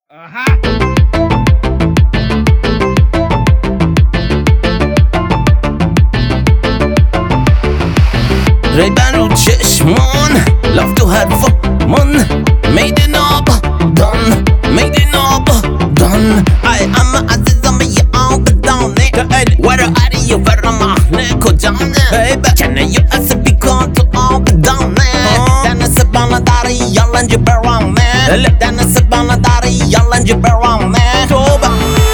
ریبن رو چشمان لاف تو حرفامون میدین آب دان میدین آب دان ای اما عزیزم یه آب دانه ورا عری و ورا محنه کجانه کنه یو اسبی کن تو آب دانه دنس بانا داری یالنج برانه دنس بانا داری یالنج برانه توبه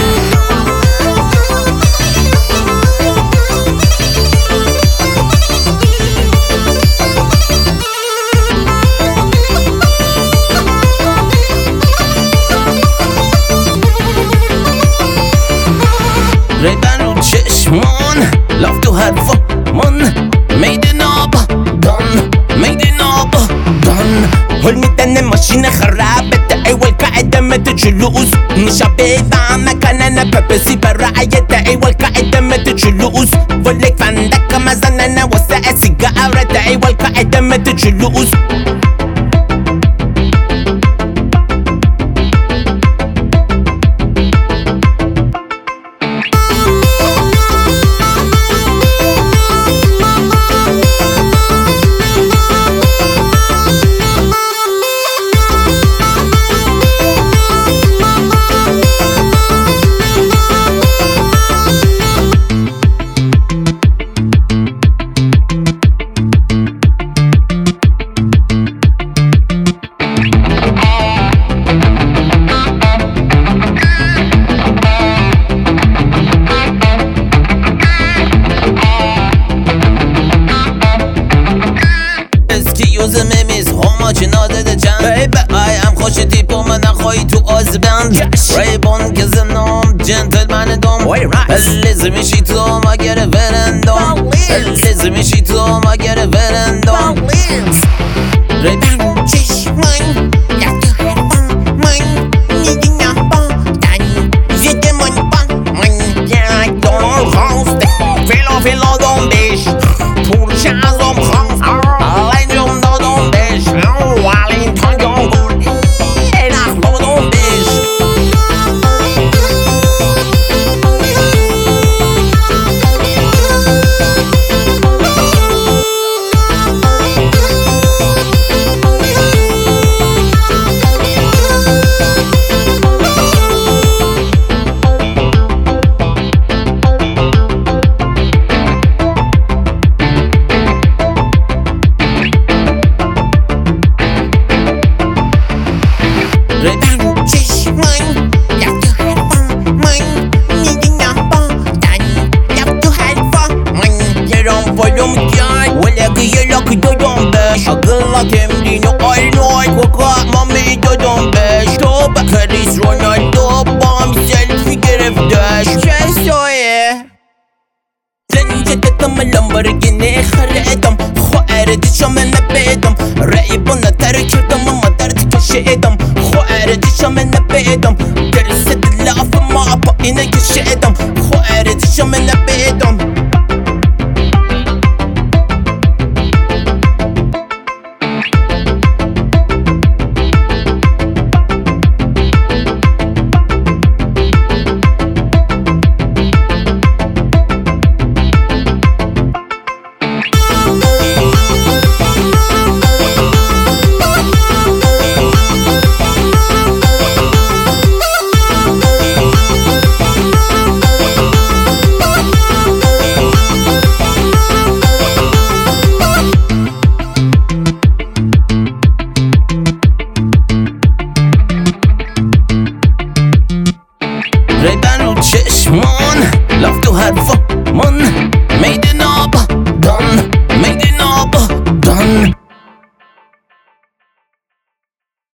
ریبن رو چشمان لاف تو حرفامون میدین آب دان میدین آب دان حل میدن ماشین خرابت ایوال قاعدة ما تجلوز نشابه مكاننا ببسي برعية ايوال قاعدة ما تجلوز ولك فندك مزننا وسع سيجارة ايوال قاعدة ما تجلوز ریبون که زنم جنتلمن دوم اللي میشی تو مگر ورندم اللي میشی تو مگر ورندم ریبن چشمان لاف تو حرفامون میدین آب دان زده من با من یک دور خواسته فیلا دنبش پول شازم خواست لنجم دادم بش والین تنگم بود اینخ دادم بش ریبن چشمان لاف تو حرفامون میدین آب دان لاف تو حرفامون گرم ولوم جای ولگه یه لاک دادم بش اگلا تمرین آینای کوکا ما میدادم بش تو با کریس رونالدو با هم سلفی گرفتش چه سایه زنجه دادم لامبورگینی خریدم خواهردشم نبیدم ریبون ترک کردم اما درد کشیدم خواهردشم نبیدم درست لاف ما با اینه کشیدم خواهردشم نبیدم